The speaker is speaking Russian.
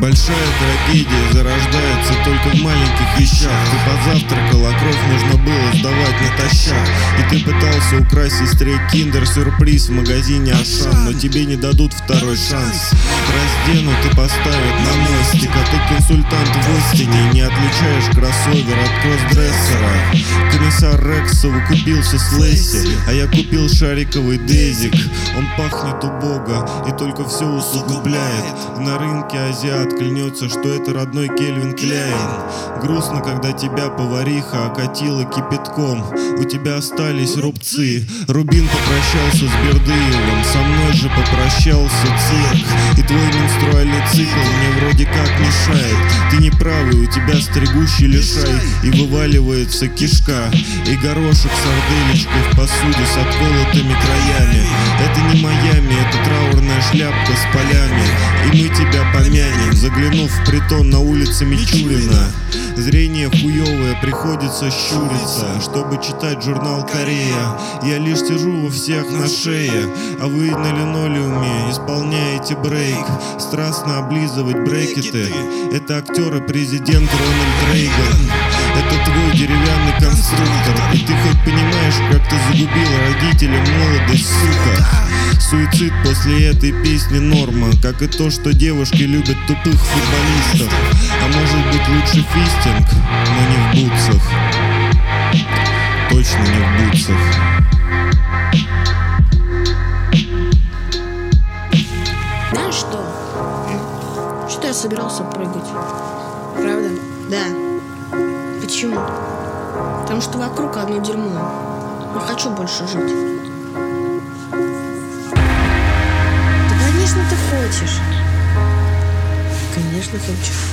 Большая трагедия зарождается только в маленьких вещах. Ты позавтракал, а кровь нужно было сдавать натощак. И ты пытался украсть сестре киндер-сюрприз в магазине Ашан, но тебе не дадут второй шанс. Раздену ты поставят на мостик, а ты консультант в Остине, не отличаешь кроссовер от кроссдрессера. Комиссар Рекс совокупился с Лесси, а я купил шариковый дезик. Он пахнет убого и только все усугубляет. На рынке азиат клянется, что это родной Кельвин Кляйн. Грустно, когда тебя повариха окатила кипятком. У тебя остались рубцы. Рубин попрощался с Бердыевым, со мной же попрощался цирк. И твой менструальный цикл мне вроде как мешает. Ты не правый, у тебя стригущий лишай, и вываливается кишка, и горошек с сарделечкой в посуде с отколотыми краями. Это не Майами, это траурная шляпка с полями. И мы тебя помянем, заглянув в притон на улице Мичурина. Зрение хуёвое, приходится щуриться, чтобы читать журнал «Корея». Я лишь сижу у всех на шее, а вы на линолеуме исполняете брейк. Страстно облизывать брекеты — это актер и президент Рональд Рейган. Это твой деревянный конструктор, и ты хоть понимаешь, как ты загубил родителям молодость, сука. Суицид после этой песни норма, как и то, что девушки любят тупых футболистов. А может быть лучше фистинг, но не в бутсах. Точно не в бутсах. Знаешь что? Что я собирался прыгать? Правда? Да. Почему? Потому что вокруг одно дерьмо. Не хочу больше жить. Да, конечно, ты хочешь. Конечно, хочу.